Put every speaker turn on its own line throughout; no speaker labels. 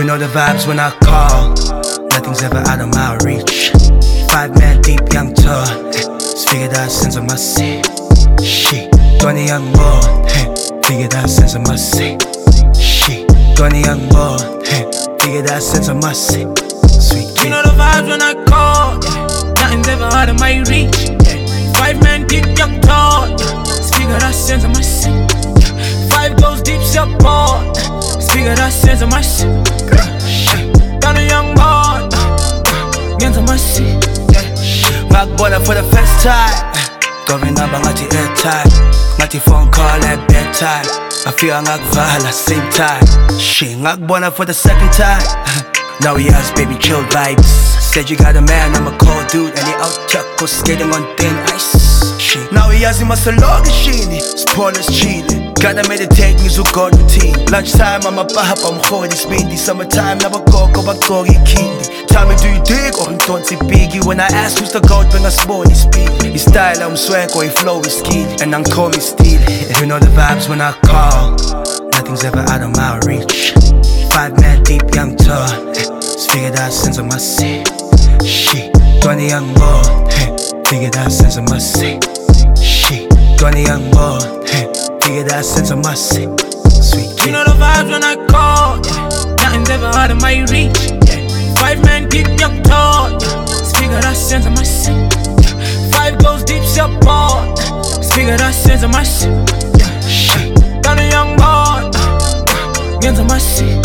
know the vibes when I call. Nothing's ever out of my reach. 5 man deep, young tour. Figured out since I must say. She 20 young boy. Figured out since I must say. She 20 young boy. Figured out since I must say. Sweet kid.
You know the vibes when I call. Nothing's ever out of my reach. 5 man deep, young tall. Figured out since I must say. 5 goes deep, support. Figured out since I must say. Down a young boy. Against I must say.
Back border for the first time. Going up, ngathi airtime. Ngathi phone call at bedtime. I feel ngakvala same time. She ngakubona for the second time. Now he has baby chill vibes. Said you got a man, I'm a cold dude. And he out chuckle skating on thin ice. She now he has him a salog shini. Spoilers chilling. Gotta meditate, ngizogoda routine. Lunchtime, I'm a bahap, I'm holding speedy. Summertime, nabakoko, bakogi kindi. Tell me, do you dig or don't see biggie? When I ask who's the goat, bring a small speed. His style, I'm swag, or he flow is skill. And I'm call me steel. You know the vibes when I call. Nothing's ever out of my reach. 5 man deep, young tour. Figured out since I must say. She 20 young boy. Figured out since I must say. She 20 young boy. Figured out since I must say. Sweet kid.
You know the vibes when I call. Nothing's ever out of my reach. 5 man deep, young tall. Figured out since I must say. 5 goes deep, support. Figured out since I must say. Down a young boy. Against I must say.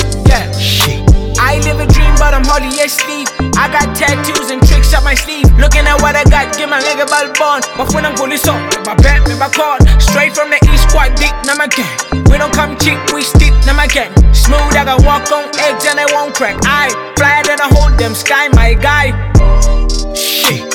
I live a dream, but I'm hardly asleep. I got tattoos and tricks up my sleeve. Looking at what I got, give my nigga ball. My phone I'm police on, my back, my card. Straight from the east, quite deep, now my gang. We don't come cheap, we steep, now my gang. Smooth, I can walk on eggs and I won't crack. I fly, then I hold them, sky, my guy.
She